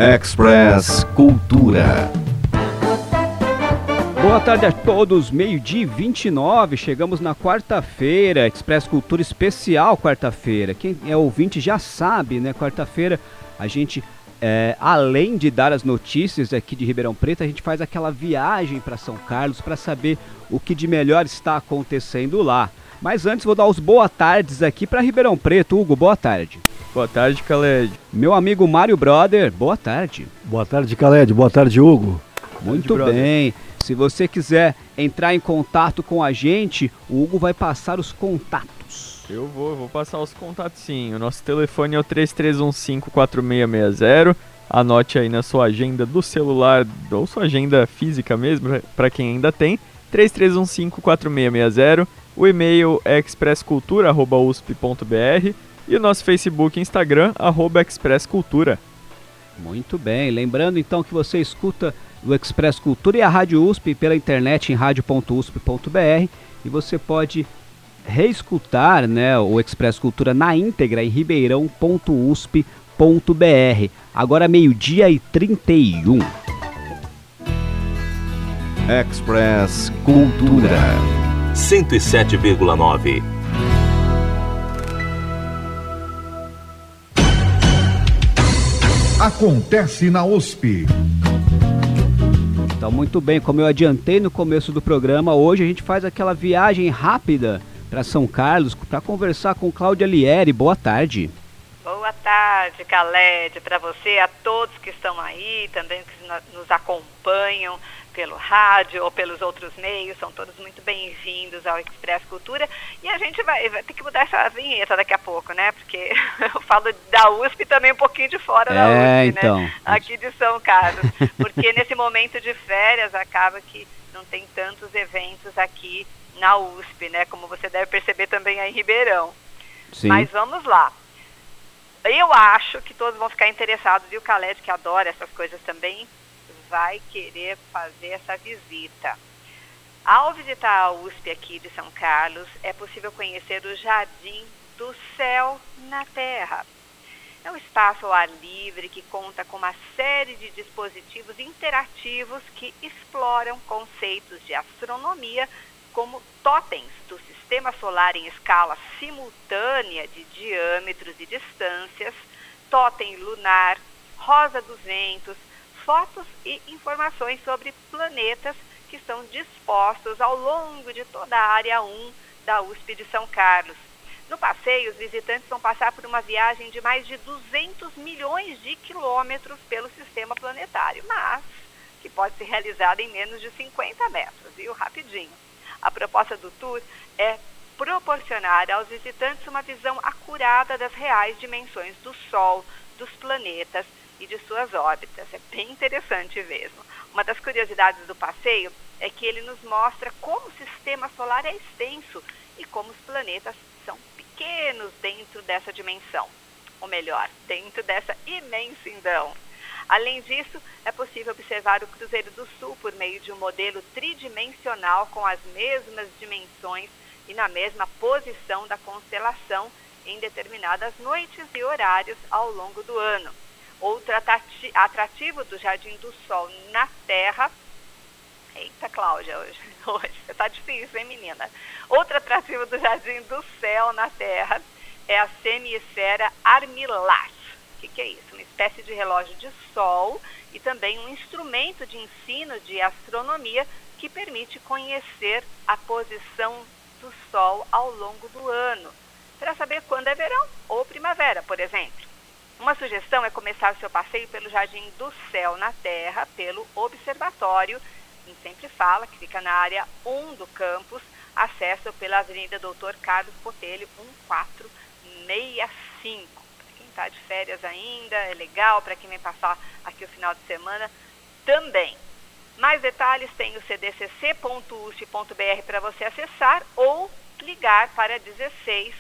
Express Cultura. Boa tarde a todos, 12h29, chegamos na quarta-feira, Express Cultura especial quarta-feira. Quem é ouvinte já sabe, né? Quarta-feira a gente, além de dar as notícias aqui de Ribeirão Preto, a gente faz aquela viagem para São Carlos para saber o que de melhor está acontecendo lá. Mas antes vou dar os boa tardes aqui para Ribeirão Preto. Hugo, boa tarde. Boa tarde, Khaled. Meu amigo Mário Brother, boa tarde. Boa tarde, Khaled. Boa tarde, Hugo. Muito bem. Se você quiser entrar em contato com a gente, o Hugo vai passar os contatos. Eu vou passar os contatos sim. O nosso telefone é o 3315-4660. Anote aí na sua agenda do celular ou sua agenda física mesmo, para quem ainda tem. 3315-4660. O e-mail é expresscultura@usp.br e o nosso Facebook e Instagram, @expresscultura. Muito bem. Lembrando então que você escuta o Express Cultura e a Rádio USP pela internet em radio.usp.br e você pode reescutar, né, o Express Cultura na íntegra em ribeirão.usp.br. Agora 12h31. Express Cultura 107,9. Acontece na USP. Então, muito bem, como eu adiantei no começo do programa, hoje a gente faz aquela viagem rápida para São Carlos para conversar com Cláudia Lieri. Boa tarde. Boa tarde, Khaled, para você, a todos que estão aí, também que nos acompanham pelo rádio ou pelos outros meios, são todos muito bem-vindos ao Express Cultura. E a gente vai ter que mudar essa vinheta daqui a pouco, né? Porque eu falo da USP também um pouquinho de fora da USP, então, né? Aqui de São Carlos. Porque nesse momento de férias acaba que não tem tantos eventos aqui na USP, né? Como você deve perceber também aí em Ribeirão. Sim. Mas vamos lá. Eu acho que todos vão ficar interessados, e o Khaled, que adora essas coisas também, vai querer fazer essa visita. Ao visitar a USP aqui de São Carlos, é possível conhecer o Jardim do Céu na Terra. É um espaço ao ar livre que conta com uma série de dispositivos interativos que exploram conceitos de astronomia como totens do sistema solar em escala simultânea de diâmetros e distâncias, totem lunar, rosa dos ventos, fotos e informações sobre planetas que estão dispostos ao longo de toda a área 1 da USP de São Carlos. No passeio, os visitantes vão passar por uma viagem de mais de 200 milhões de quilômetros pelo sistema planetário, mas que pode ser realizada em menos de 50 metros, viu? Rapidinho. A proposta do tour é proporcionar aos visitantes uma visão acurada das reais dimensões do Sol, dos planetas e de suas órbitas. É bem interessante mesmo. Uma das curiosidades do passeio é que ele nos mostra como o sistema solar é extenso e como os planetas são pequenos dentro dessa dimensão. Ou melhor, dentro dessa imensidão. Além disso, é possível observar o Cruzeiro do Sul por meio de um modelo tridimensional com as mesmas dimensões e na mesma posição da constelação em determinadas noites e horários ao longo do ano. Outro atrativo do Jardim do Sol na Terra... Eita, Cláudia, hoje tá difícil, hein, menina? Outro atrativo do Jardim do Céu na Terra é a semi-esfera armilar. O que é isso? Uma espécie de relógio de sol e também um instrumento de ensino de astronomia que permite conhecer a posição do Sol ao longo do ano, para saber quando é verão ou primavera, por exemplo. Uma sugestão é começar o seu passeio pelo Jardim do Céu na Terra, pelo Observatório, a gente sempre fala, que fica na área 1 do campus, acesso pela Avenida Doutor Carlos Botelho, 1465. Está de férias ainda, é legal para quem vem passar aqui o final de semana também. Mais detalhes tem o cdcc.usp.br para você acessar ou ligar para 16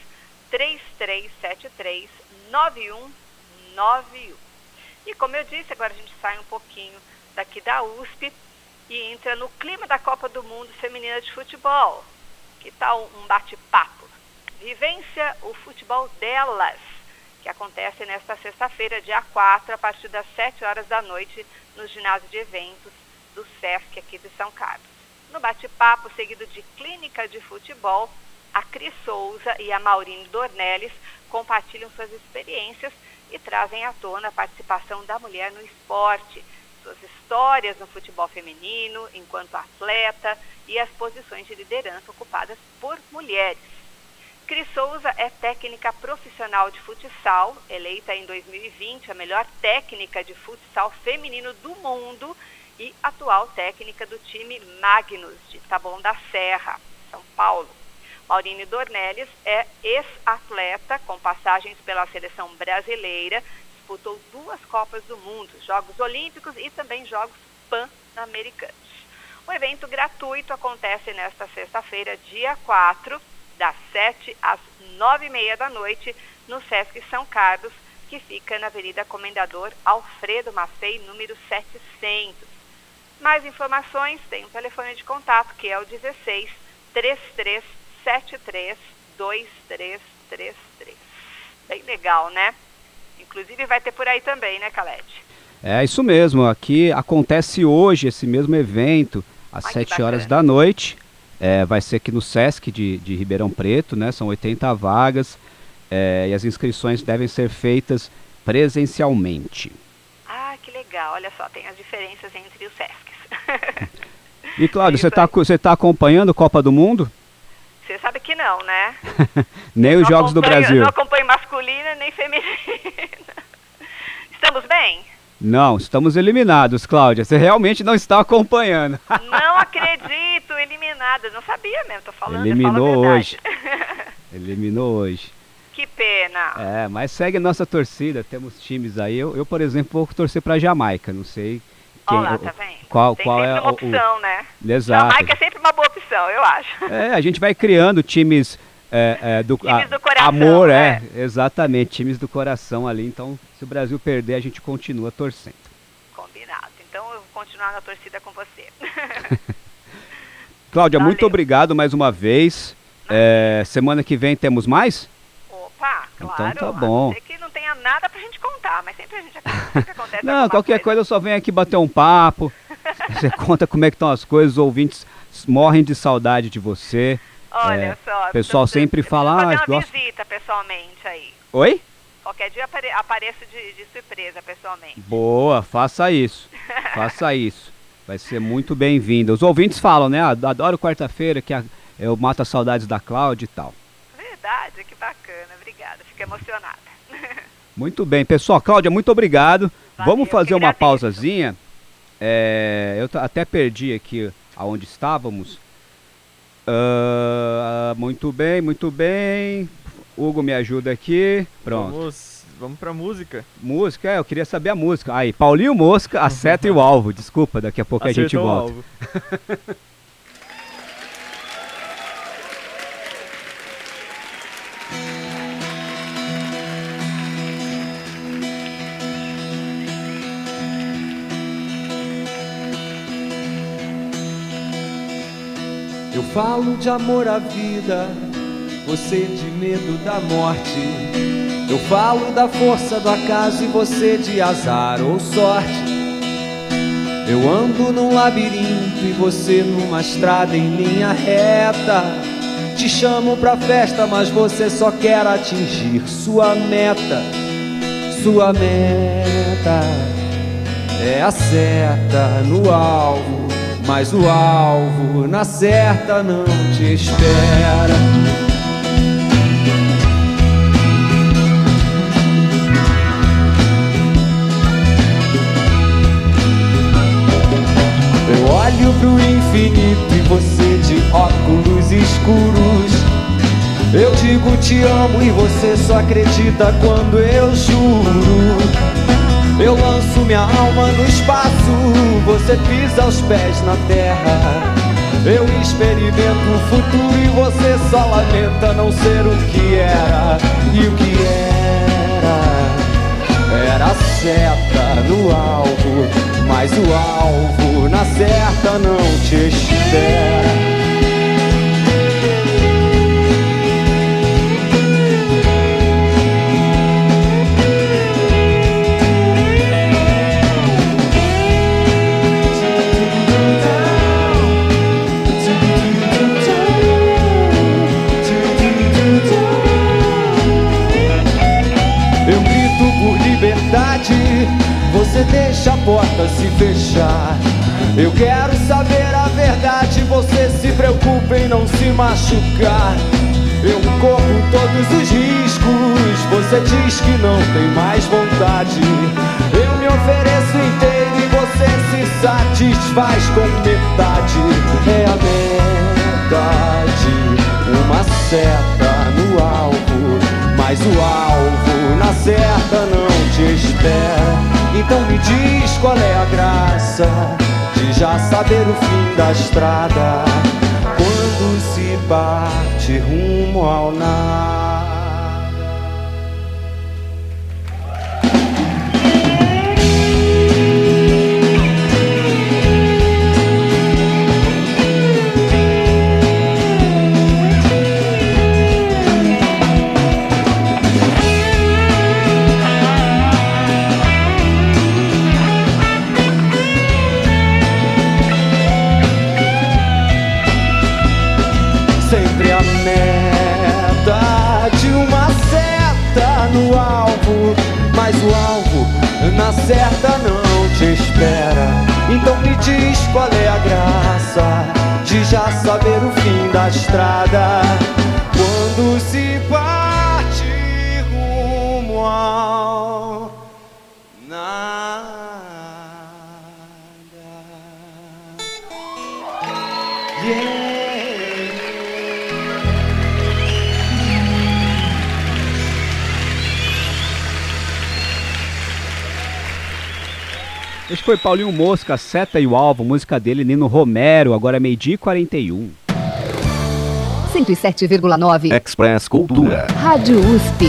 3373 9191. E como eu disse, agora a gente sai um pouquinho daqui da USP e entra no clima da Copa do Mundo Feminina de Futebol. Que tal um bate-papo? Vivência o futebol delas. que acontece nesta sexta-feira, dia 4, a partir das 7 horas da noite, no ginásio de eventos do SESC aqui de São Carlos. No bate-papo, seguido de clínica de futebol, a Cris Souza e a Maurine Dornelles compartilham suas experiências e trazem à tona a participação da mulher no esporte, suas histórias no futebol feminino, enquanto atleta e as posições de liderança ocupadas por mulheres. Cris Souza é técnica profissional de futsal, eleita em 2020 a melhor técnica de futsal feminino do mundo e atual técnica do time Magnus, de Taboão da Serra, São Paulo. Maurine Dornelles é ex-atleta com passagens pela seleção brasileira, disputou 2 Copas do Mundo, Jogos Olímpicos e também Jogos Pan-Americanos. O evento gratuito acontece nesta sexta-feira, dia 4, das 7 às 9h30 da noite, no SESC São Carlos, que fica na Avenida Comendador Alfredo Maffei, número 700. Mais informações, tem um telefone de contato, que é o 16 3373 2333. Bem legal, né? Inclusive vai ter por aí também, né, Khaled? É isso mesmo, aqui acontece hoje esse mesmo evento, às 7 horas da noite. Vai ser aqui no SESC de Ribeirão Preto, né? São 80 vagas e as inscrições devem ser feitas presencialmente. Ah, que legal, olha só, tem as diferenças entre os SESCs. E Cláudio, você tá acompanhando Copa do Mundo? Você sabe que não, né? Nem os Jogos do Brasil. Não acompanho masculina nem feminina. Estamos bem? Não, estamos eliminados, Cláudia. Você realmente não está acompanhando. Não acredito, eliminada. Não sabia mesmo, tô falando. Eliminou hoje. Eliminou hoje. Que pena. Mas segue a nossa torcida, temos times aí. Eu por exemplo, vou torcer para a Jamaica, não sei quem. Olha lá, tá vendo? Qual tem é sempre uma opção, né? Exato. Jamaica é sempre uma boa opção, eu acho. A gente vai criando times do coração. Amor, exatamente, times do coração ali. Então, se o Brasil perder, a gente continua torcendo. Combinado. Então, eu vou continuar na torcida com você. Cláudia, muito obrigado mais uma vez. Semana que vem temos mais? Opa, claro. Então tá bom. A não ser que não tenha nada pra gente contar, mas sempre acontece. Não, qualquer coisa eu só venho aqui bater um papo. Você conta como é que estão as coisas, os ouvintes morrem de saudade de você. Olha só. O pessoal sempre fala... fazer uma visita pessoalmente aí. Oi? Qualquer dia apareço de surpresa pessoalmente. Boa, faça isso. Faça isso. Vai ser muito bem-vindo. Os ouvintes falam, né? Adoro quarta-feira, que eu mato as saudades da Cláudia e tal. Verdade, que bacana. Obrigada, fico emocionada. Muito bem, pessoal. Cláudia, muito obrigado. Valeu, vamos fazer uma pausazinha. Eu até perdi aqui aonde estávamos. Muito bem, muito bem. Hugo, me ajuda aqui. Pronto. Vamos pra música. Música? Eu queria saber a música. Aí, Paulinho Mosca, A Seta e o Alvo. Desculpa, daqui a pouco Acertou a gente volta. O alvo. Eu falo de amor à vida, você de medo da morte. Eu falo da força do acaso e você de azar ou sorte. Eu ando num labirinto e você numa estrada em linha reta. Te chamo pra festa, mas você só quer atingir sua meta. Sua meta é a seta no alvo, mas o alvo na certa não te espera. Eu olho pro infinito e você de óculos escuros. Eu digo te amo e você só acredita quando eu juro. Eu lanço minha alma no espaço, você pisa os pés na terra. Eu experimento o futuro e você só lamenta não ser o que era. E o que era a seta no alvo, mas o alvo na certa não te espera. porta se fechar. Eu quero saber a verdade, você se preocupa em não se machucar. Eu corro todos os riscos, você diz que não tem mais vontade. Eu me ofereço inteiro e você se satisfaz com metade. É a verdade, uma seta no alvo, mas o alvo na seta não te espera. Então me diz qual é a graça de já saber o fim da estrada, quando se parte rumo ao nada. Sempre a meta de uma seta no alvo, mas o alvo na seta não te espera. Então me diz qual é a graça de já saber o fim da estrada, quando se parte rumo ao nada. Yeah. Esse foi Paulinho Mosca, Seta e o Alvo, música dele, Nino Romero, agora é 12h41. 107,9 Express Cultura. Rádio USP.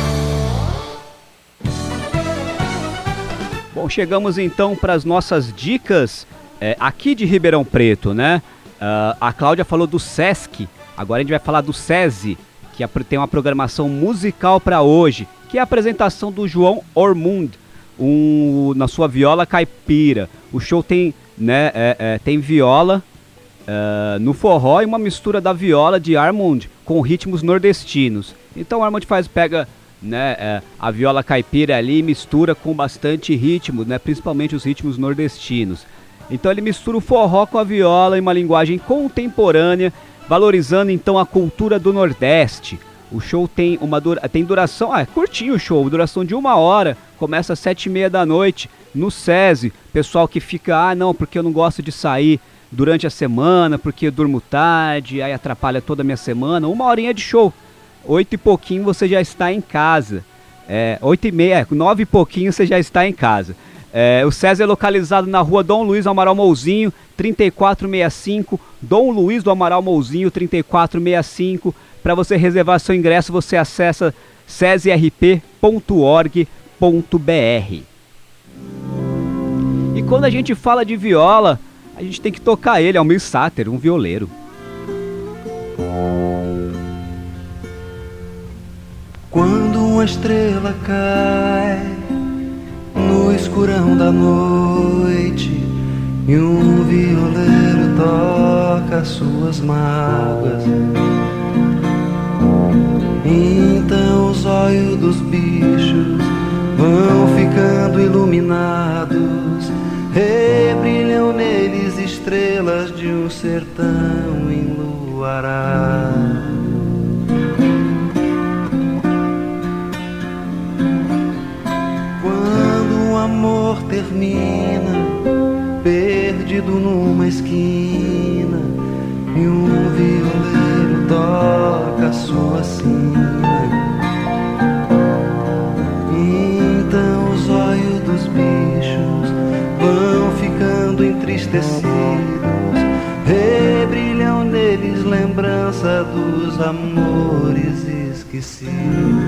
Bom, chegamos então para as nossas dicas aqui de Ribeirão Preto, né? A Cláudia falou do Sesc, agora a gente vai falar do SESI, que tem uma programação musical para hoje, que é a apresentação do João Ormund, na sua viola caipira. O show tem, tem viola no forró e uma mistura da viola de Armund com ritmos nordestinos. Então o Armund pega a viola caipira ali e mistura com bastante ritmo, principalmente os ritmos nordestinos. Então ele mistura o forró com a viola em uma linguagem contemporânea, valorizando então a cultura do Nordeste. O show tem duração, é curtinho o show, duração de 1 hora, começa às 7h30 da noite, no SESI. Pessoal que fica, não, porque eu não gosto de sair durante a semana, porque eu durmo tarde, aí atrapalha toda a minha semana. 1 horinha de show, 8 e pouquinho você já está em casa, 8h30, 9 e pouquinho você já está em casa. O SESI é localizado na rua Dom Luiz do Amaral Mouzinho, 3465, Dom Luiz do Amaral Mouzinho, 3465. Para você reservar seu ingresso, você acessa sesirp.org.br. E quando a gente fala de viola, a gente tem que tocar ele, Almir Sater, um violeiro. Quando uma estrela cai no escurão da noite e um violeiro toca suas mágoas, então os olhos dos bichos vão ficando iluminados, rebrilham neles estrelas de um sertão enluarado. Quando o amor termina, perdido numa esquina, e um violeiro toca a sua sina, então os olhos dos bichos vão ficando entristecidos, rebrilham neles lembrança dos amores esquecidos.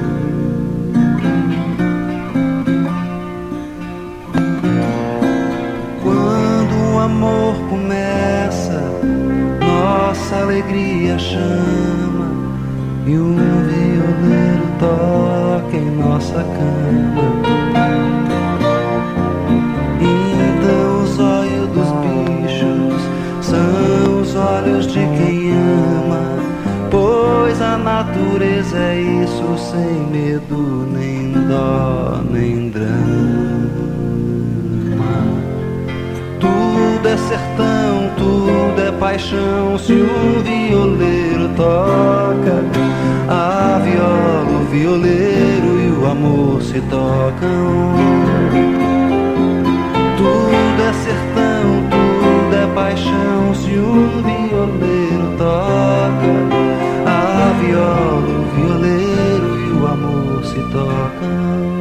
Quando o amor começa, nossa alegria chama, e um violeiro toca em nossa cama. Então os olhos dos bichos são os olhos de quem ama, pois a natureza é isso, sem medo, nem dó, nem drama. tocam. Tudo é sertão, tudo é paixão. Se um violeiro toca a viola, o violeiro e o amor se tocam.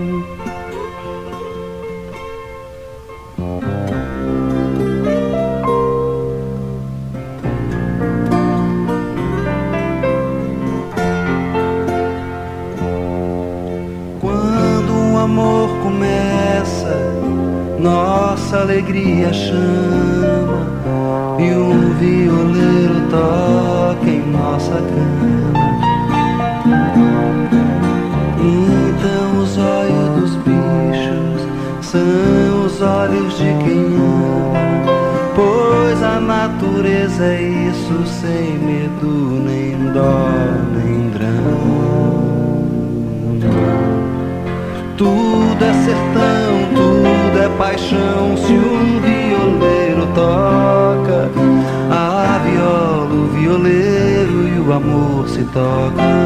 Amor começa, nossa alegria chama, e um violeiro toca em nossa cama. Então os olhos dos bichos são os olhos de quem ama, pois a natureza é isso, sem medo, nem dó, nem drama. Tudo é sertão, tudo é paixão. Se um violeiro toca a viola, o violeiro e o amor se tocam.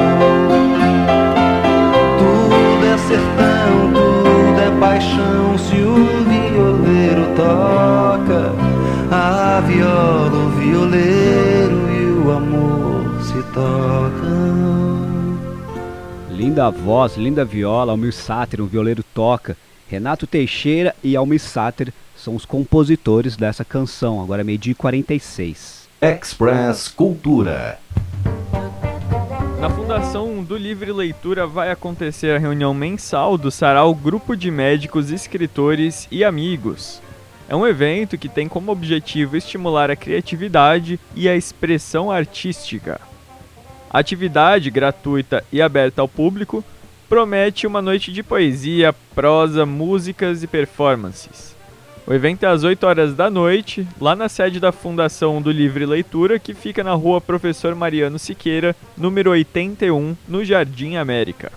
Tudo é sertão, tudo é paixão. Se um violeiro toca a viola, o violeiro e o amor se tocam. Linda voz, linda viola, Almir Sater, um violeiro toca. Renato Teixeira e Almir Sater são os compositores dessa canção. Agora é 12h46. Express Cultura. Na Fundação do Livre Leitura vai acontecer a reunião mensal do Sarau Grupo de Médicos, Escritores e Amigos. É um evento que tem como objetivo estimular a criatividade e a expressão artística. A atividade, gratuita e aberta ao público, promete uma noite de poesia, prosa, músicas e performances. O evento é às 8 horas da noite, lá na sede da Fundação do Livre Leitura, que fica na rua Professor Mariano Siqueira, número 81, no Jardim América.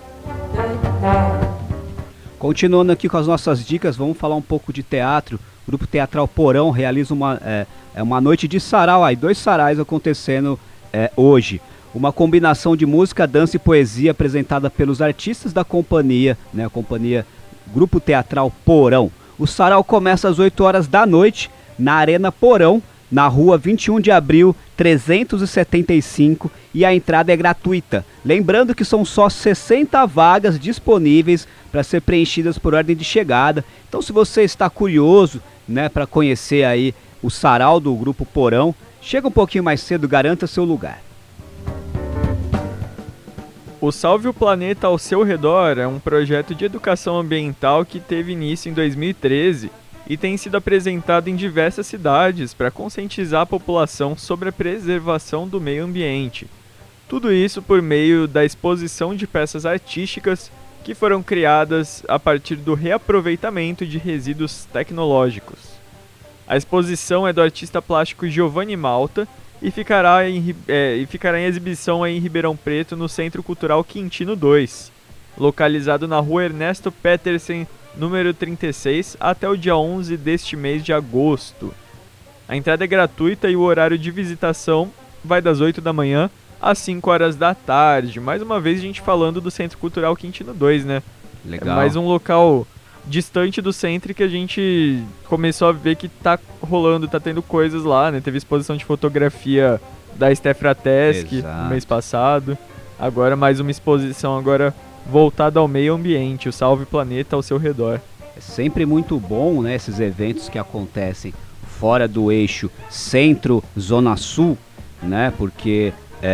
Continuando aqui com as nossas dicas, vamos falar um pouco de teatro. O Grupo Teatral Porão realiza uma noite de sarau, aí 2 sarais acontecendo hoje. Uma combinação de música, dança e poesia apresentada pelos artistas da companhia, né, a companhia Grupo Teatral Porão. O sarau começa às 8 horas da noite na Arena Porão, na rua 21 de abril, 375, e a entrada é gratuita. Lembrando que são só 60 vagas disponíveis para ser preenchidas por ordem de chegada. Então, se você está curioso, né, para conhecer aí o sarau do Grupo Porão, chega um pouquinho mais cedo, garanta seu lugar. O Salve o Planeta ao Seu Redor é um projeto de educação ambiental que teve início em 2013 e tem sido apresentado em diversas cidades para conscientizar a população sobre a preservação do meio ambiente. Tudo isso por meio da exposição de peças artísticas que foram criadas a partir do reaproveitamento de resíduos tecnológicos. A exposição é do artista plástico Giovanni Malta e ficará em exibição aí em Ribeirão Preto, no Centro Cultural Quintino 2, localizado na rua Ernesto Petersen, número 36, até o dia 11 deste mês de agosto. A entrada é gratuita e o horário de visitação vai das 8 da manhã às 5 horas da tarde. Mais uma vez a gente falando do Centro Cultural Quintino 2, né? Legal. É mais um local distante do centro que a gente começou a ver que tá rolando, tá tendo coisas lá, né? Teve exposição de fotografia da Steph Frateschi no mês passado. Agora mais uma exposição agora voltada ao meio ambiente, o Salve Planeta ao Seu Redor. É sempre muito bom, né, esses eventos que acontecem fora do eixo centro-zona sul, né? Porque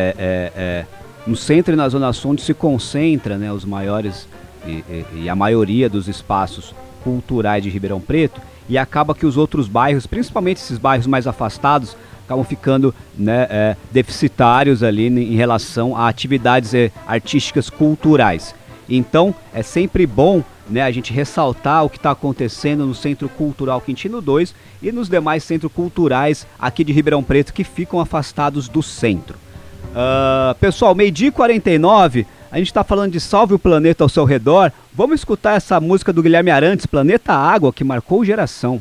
no centro e na zona sul onde se concentra, né, os maiores e a maioria dos espaços culturais de Ribeirão Preto, e acaba que os outros bairros, principalmente esses bairros mais afastados, acabam ficando, né, deficitários ali em relação a atividades artísticas culturais. Então é sempre bom, né, a gente ressaltar o que está acontecendo no Centro Cultural Quintino 2 e nos demais centros culturais aqui de Ribeirão Preto que ficam afastados do centro. Pessoal, 12h49, a gente está falando de Salve o Planeta ao Seu Redor. Vamos escutar essa música do Guilherme Arantes, Planeta Água, que marcou geração.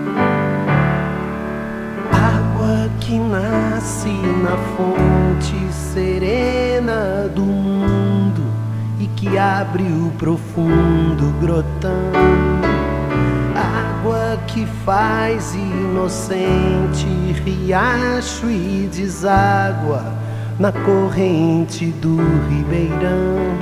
Água que nasce na fonte do mundo e que abre o profundo grotão. Água que faz inocente riacho e deságua na corrente do ribeirão.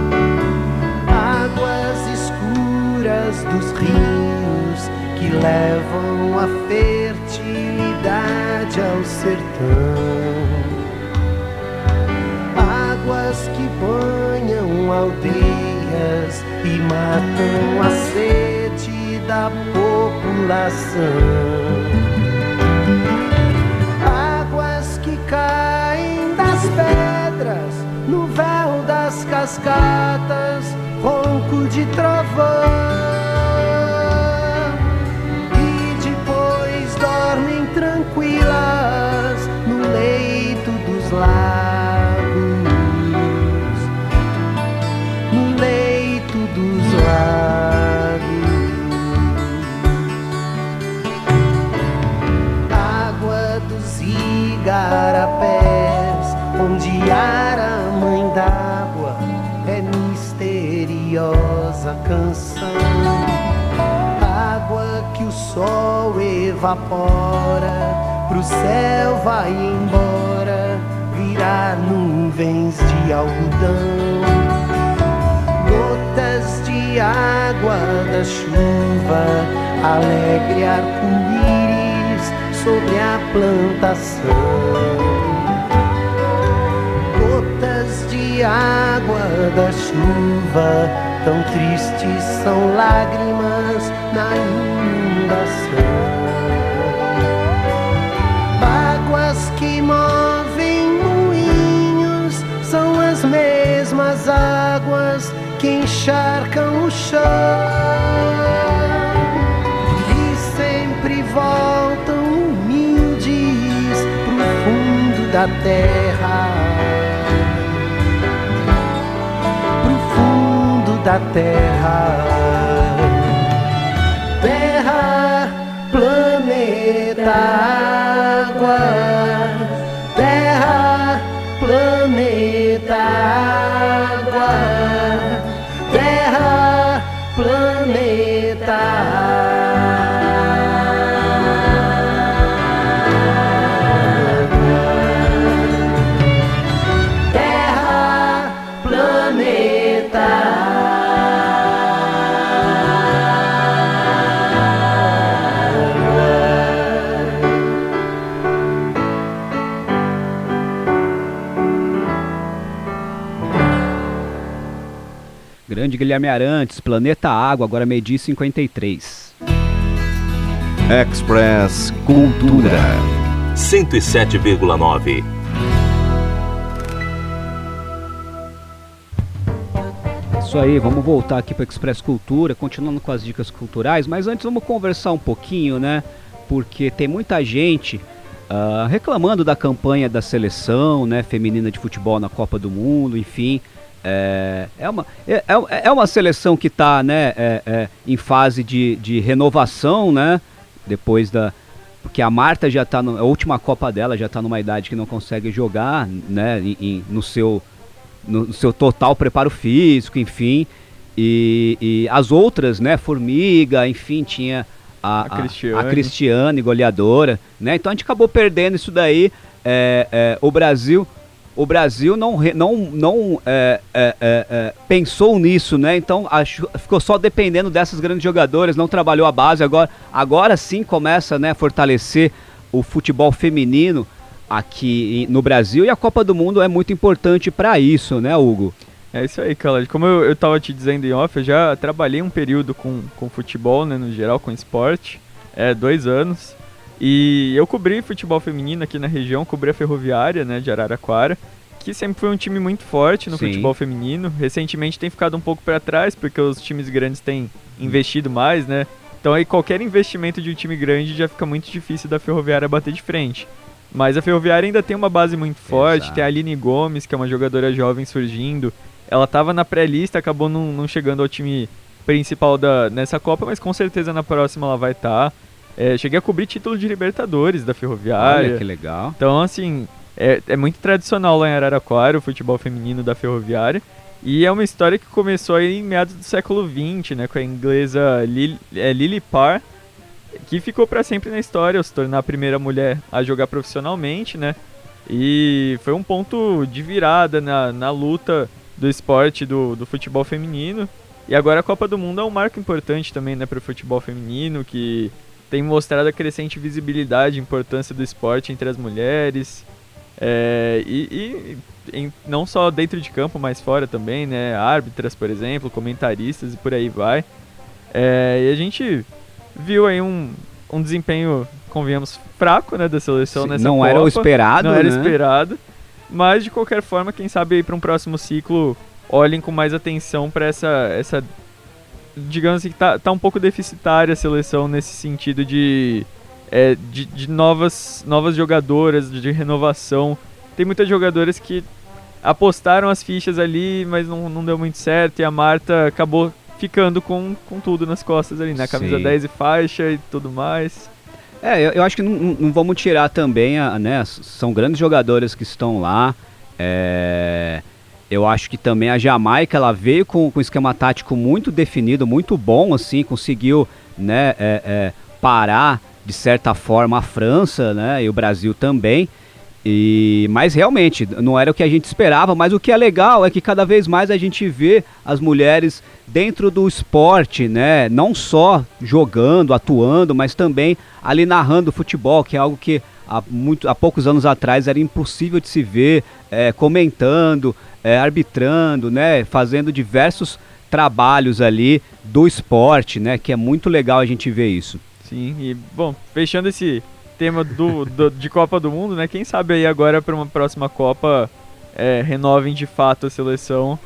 Águas escuras dos rios que levam a fertilidade ao sertão. Águas que banham aldeias e matam a sede da população. Águas que caem das pedras no véu das cascatas, ronco de trovão. Tranquilas no leito dos lagos, no leito dos lagos. Água dos igarapés, onde ara mãe d'água é misteriosa canção. Água que o sol evapora, pro céu vai embora, virar nuvens de algodão. Gotas de água da chuva, alegre arco-íris sobre a plantação. Gotas de água da chuva, tão tristes são lágrimas na inundação. Águas que movem moinhos são as mesmas águas que encharcam o chão e sempre voltam humildes pro fundo da terra. Da terra, terra, planeta, água, terra, planeta, água, terra, planeta, água, terra, planeta. Grande Guilherme Arantes, Planeta Água, agora 12h53. Express Cultura 107,9. Isso aí, vamos voltar aqui para o Express Cultura, continuando com as dicas culturais, mas antes vamos conversar um pouquinho, né? Porque tem muita gente reclamando da campanha da seleção, né, feminina de futebol na Copa do Mundo, enfim. É uma seleção que está, né, em fase de renovação, né? Depois porque a Marta já está, a última Copa dela já está numa idade que não consegue jogar, né, no seu total preparo físico, enfim. E as outras, né, Formiga, enfim, tinha a Cristiane, goleadora, né? Então a gente acabou perdendo isso daí. O Brasil não pensou nisso, né? Então ficou só dependendo dessas grandes jogadoras, não trabalhou a base. Agora sim começa, né, a fortalecer o futebol feminino aqui no Brasil, e a Copa do Mundo é muito importante para isso, né, Hugo? É isso aí, Khaled. Como eu estava te dizendo em off, eu já trabalhei um período com futebol, né, no geral, com esporte, 2 anos. E eu cobri futebol feminino aqui na região, cobri a Ferroviária, né, de Araraquara, que sempre foi um time muito forte no futebol feminino. Recentemente tem ficado um pouco para trás, porque os times grandes têm investido mais, né? Então aí qualquer investimento de um time grande já fica muito difícil da Ferroviária bater de frente. Mas a Ferroviária ainda tem uma base muito forte. Exato. Tem a Aline Gomes, que é uma jogadora jovem surgindo. Ela estava na pré-lista, acabou não chegando ao time principal nessa Copa, mas com certeza na próxima ela vai estar. Cheguei a cobrir título de Libertadores da Ferroviária. Olha que legal. Então, assim, É muito tradicional lá em Araraquara, o futebol feminino da Ferroviária. E é uma história que começou aí em meados do século XX, né, com a inglesa Lily Parr, que ficou para sempre na história, ao se tornar a primeira mulher a jogar profissionalmente, né? E foi um ponto de virada na luta do esporte do futebol feminino. E agora a Copa do Mundo é um marco importante também, né, para o futebol feminino, que tem mostrado a crescente visibilidade e importância do esporte entre as mulheres. Não só dentro de campo, mas fora também, né? Árbitras, por exemplo, comentaristas e por aí vai. E a gente viu aí um desempenho, convenhamos, fraco, né, da seleção nessa Copa. Não era o esperado, Não era né? esperado. Mas, de qualquer forma, quem sabe aí para um próximo ciclo olhem com mais atenção para essa digamos assim, que tá um pouco deficitária a seleção nesse sentido de novas jogadoras, de renovação. Tem muitas jogadoras que apostaram as fichas ali, mas não deu muito certo, e a Marta acabou ficando com tudo nas costas ali, né? Camisa 10 e faixa e tudo mais. Eu acho que não vamos tirar também, né? São grandes jogadoras que estão lá. Eu acho que também a Jamaica, ela veio com um esquema tático muito definido, muito bom, assim, conseguiu, né, parar, de certa forma, a França, né, e o Brasil também. Mas realmente, não era o que a gente esperava, mas o que é legal é que cada vez mais a gente vê as mulheres dentro do esporte, né, não só jogando, atuando, mas também ali narrando futebol, que é algo que há poucos anos atrás era impossível de se ver, comentando, arbitrando, né, fazendo diversos trabalhos ali do esporte, né, que é muito legal a gente ver isso. Sim, e bom, fechando esse tema de Copa do Mundo, né, quem sabe aí agora para uma próxima Copa renovem de fato a seleção,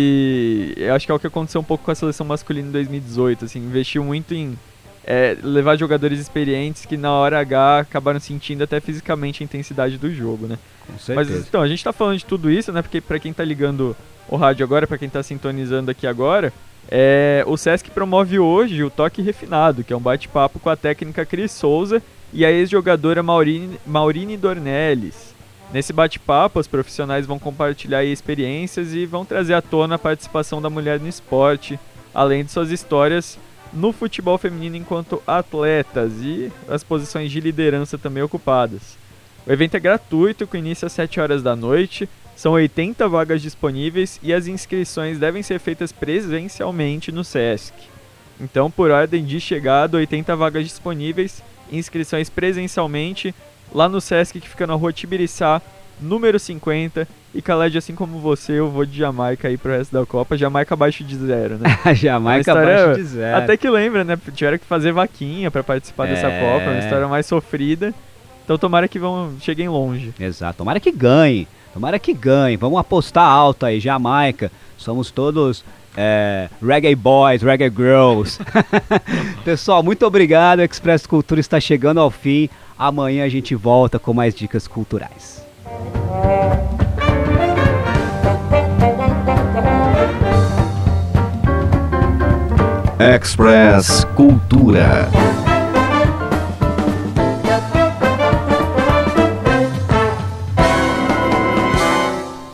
e eu acho que é o que aconteceu um pouco com a seleção masculina em 2018, assim, investiu muito em levar jogadores experientes que na hora H acabaram sentindo até fisicamente a intensidade do jogo, né? Com certeza. Mas então, a gente tá falando de tudo isso, né? Porque pra quem tá ligando o rádio agora, pra quem tá sintonizando aqui agora, o Sesc promove hoje o Toque Refinado, que é um bate-papo com a técnica Cris Souza e a ex-jogadora Maurine Dornelles. Nesse bate-papo, os profissionais vão compartilhar experiências e vão trazer à tona a participação da mulher no esporte, além de suas histórias no futebol feminino enquanto atletas e as posições de liderança também ocupadas. O evento é gratuito, com início às 7 horas da noite, são 80 vagas disponíveis e as inscrições devem ser feitas presencialmente no Sesc. Então, por ordem de chegada, 80 vagas disponíveis, inscrições presencialmente lá no Sesc, que fica na rua Tibiriçá, número 50. E Khaled, assim como você, eu vou de Jamaica aí pro resto da Copa. Jamaica abaixo de 0, né? Jamaica abaixo de 0. Até que lembra, né? Tiveram que fazer vaquinha pra participar dessa Copa, uma história mais sofrida. Então tomara que cheguem longe. Exato, tomara que ganhe. Vamos apostar alto aí, Jamaica. Somos todos reggae boys, reggae girls. Pessoal, muito obrigado. O Expresso Cultura está chegando ao fim. Amanhã a gente volta com mais dicas culturais. Express Cultura.